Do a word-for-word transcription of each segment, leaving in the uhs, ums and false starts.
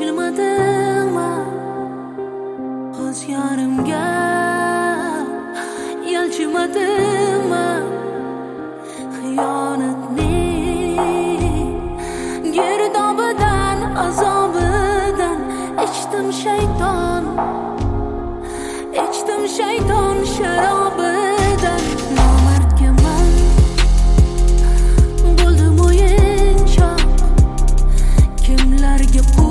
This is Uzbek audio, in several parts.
Qo'shilmadingmi o'z yorimga, yolchimadingmi xiyonatning girdobidan, azobidan ichdim shayton, ichdim shayton sharobidan. Nomardgaman bo'ldim o'yinchoq, kimlarga u,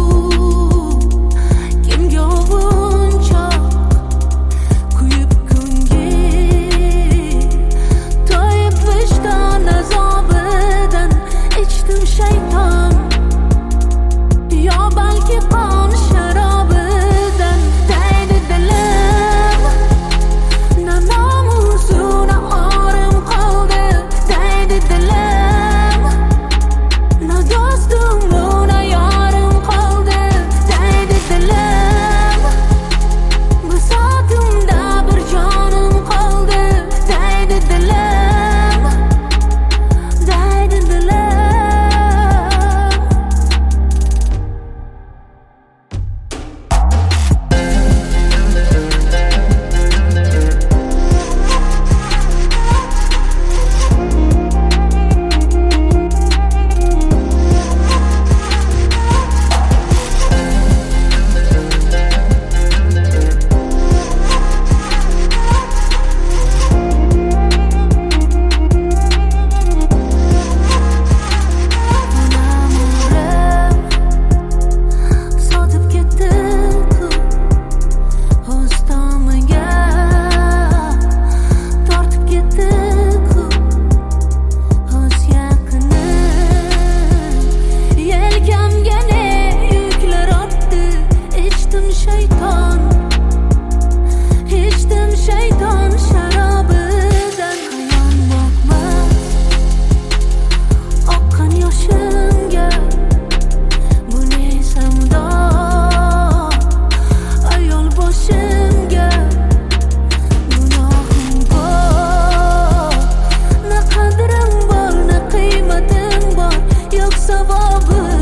kimga ovunchoq, kuyib ko'ngil to'yib vijdon azobidan ichdim shayton, yo balki qon sharobidan. Daydi dilim, na nomusu na orim qoldi. Daydi dilim, na do'stum na yorim qoldi. Daydi dilim, bisotimda bir jonim qoldi. Daydi dilim, daydi dilim. Sotib ketdi-ku o'z tomiga, tortib ketdi-ku o'z yaqini. Yelkamga ne yuklar ortdi. Ichdim shayton, ichdim shayton sharobidan. Hayon boqmas oqqan yoshimga, bu ne savdo ayol boshimga. Gunohim ko'p, na qadrim bor, na qiymatim bor, yo'q savobi